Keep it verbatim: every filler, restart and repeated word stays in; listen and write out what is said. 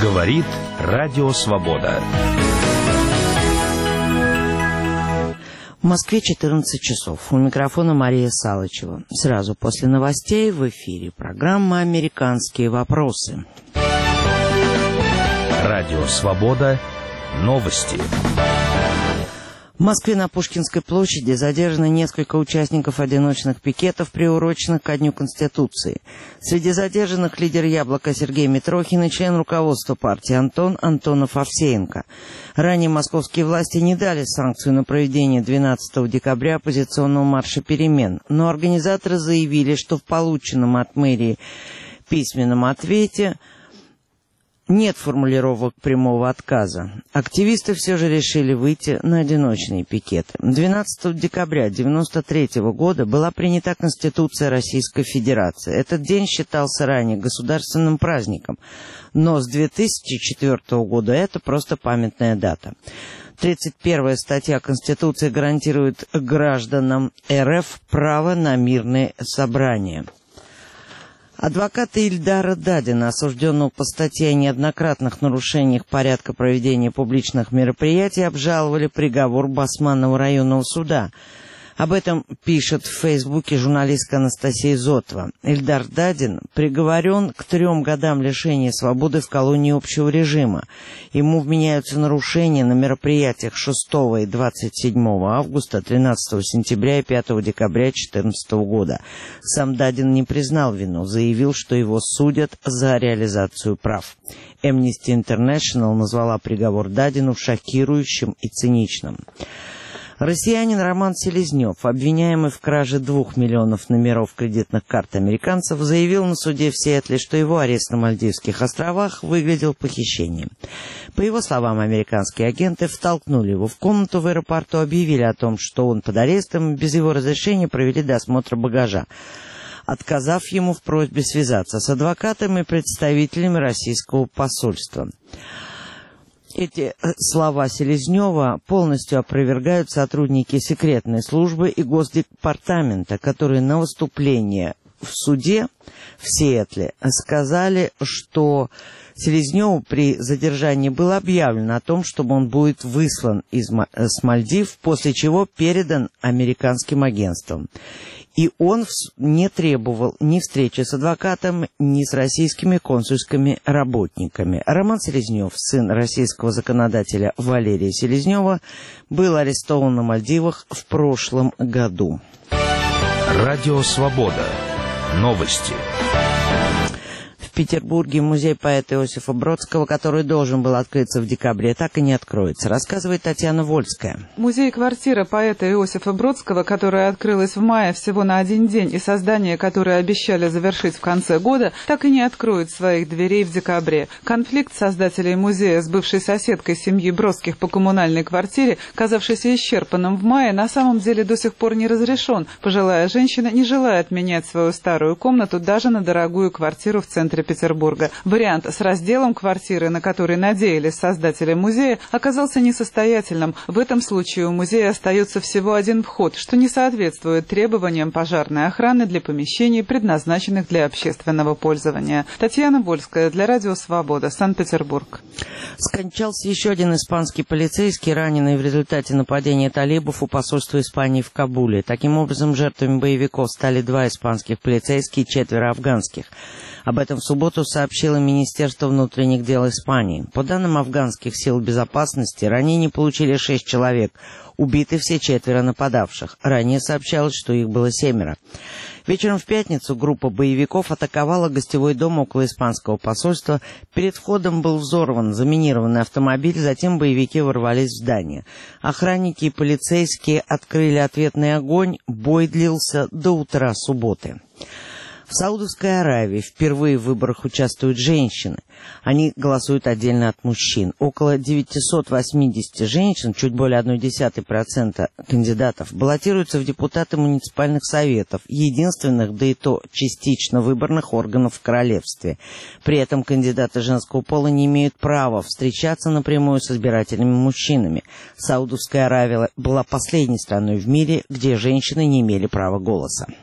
Говорит Радио Свобода. В Москве четырнадцать часов. У микрофона Мария Салычева. Сразу после новостей в эфире программа «Американские вопросы». Радио Свобода. Новости. В Москве на Пушкинской площади задержаны несколько участников одиночных пикетов, приуроченных ко Дню Конституции. Среди задержанных лидер «Яблока» Сергей Митрохин и член руководства партии Антон Антонов-Овсеенко. Ранее московские власти не дали санкцию на проведение двенадцатого декабря оппозиционного марша перемен, но организаторы заявили, что в полученном от мэрии письменном ответе нет формулировок прямого отказа. Активисты все же решили выйти на одиночные пикеты. двенадцатого декабря тысяча девятьсот девяносто третьего года была принята Конституция Российской Федерации. Этот день считался ранее государственным праздником, но с две тысячи четвёртого года это просто памятная дата. тридцать первая статья Конституции гарантирует гражданам РФ право на мирные собрания. Адвокаты Ильдара Дадина, осужденного по статье о неоднократных нарушениях порядка проведения публичных мероприятий, обжаловали приговор Басманного районного суда. Об этом пишет в Фейсбуке журналистка Анастасия Зотова. Ильдар Дадин приговорен к трем годам лишения свободы в колонии общего режима. Ему вменяются нарушения на мероприятиях шестого и двадцать седьмого августа, тринадцатого сентября и пятого декабря две тысячи четырнадцатого года. Сам Дадин не признал вину, заявил, что его судят за реализацию прав. Amnesty International назвала приговор Дадину шокирующим и циничным. Россиянин Роман Селезнев, обвиняемый в краже двух миллионов номеров кредитных карт американцев, заявил на суде в Сиэтле, что его арест на Мальдивских островах выглядел похищением. По его словам, американские агенты втолкнули его в комнату в аэропорту, объявили о том, что он под арестом, без его разрешения провели досмотр багажа, отказав ему в просьбе связаться с адвокатами и представителями российского посольства. Эти слова Селезнева полностью опровергают сотрудники секретной службы и Госдепартамента, которые на выступлении в суде в Сиэтле сказали, что Селезневу при задержании было объявлено о том, чтобы он будет выслан из, с Мальдив, после чего передан американским агентствам. И он не требовал ни встречи с адвокатом, ни с российскими консульскими работниками. Роман Селезнев, сын российского законодателя Валерия Селезнева, был арестован на Мальдивах в прошлом году. Радио Свобода. Новости. В Петербурге музей поэта Иосифа Бродского, который должен был открыться в декабре, так и не откроется, рассказывает Татьяна Вольская. Музей-квартира поэта Иосифа Бродского, которая открылась в мае всего на один день, и создание, которое обещали завершить в конце года, так и не откроет своих дверей в декабре. Конфликт создателей музея с бывшей соседкой семьи Бродских по коммунальной квартире, казавшийся исчерпанным в мае, на самом деле до сих пор не разрешен. Пожилая женщина не желает менять свою старую комнату даже на дорогую квартиру в центре Петербурга. Вариант с разделом квартиры, на который надеялись создатели музея, оказался несостоятельным. В этом случае у музея остается всего один вход, что не соответствует требованиям пожарной охраны для помещений, предназначенных для общественного пользования. Татьяна Вольская для Радио Свобода, Санкт-Петербург. Скончался еще один испанский полицейский, раненый в результате нападения талибов у посольства Испании в Кабуле. Таким образом, жертвами боевиков стали два испанских полицейских и четверо афганских. Об этом в субботу сообщило Министерство внутренних дел Испании. По данным афганских сил безопасности, ранения получили шесть человек, убиты все четверо нападавших. Ранее сообщалось, что их было семеро. Вечером в пятницу группа боевиков атаковала гостевой дом около испанского посольства. Перед входом был взорван заминированный автомобиль, затем боевики ворвались в здание. Охранники и полицейские открыли ответный огонь, бой длился до утра субботы. В Саудовской Аравии впервые в выборах участвуют женщины. Они голосуют отдельно от мужчин. Около девятьсот восемьдесят женщин, чуть более ноль целых одна десятая процента кандидатов, баллотируются в депутаты муниципальных советов, единственных, да и то частично выборных органов в королевстве. При этом кандидаты женского пола не имеют права встречаться напрямую с избирателями-мужчинами. Саудовская Аравия была последней страной в мире, где женщины не имели права голоса.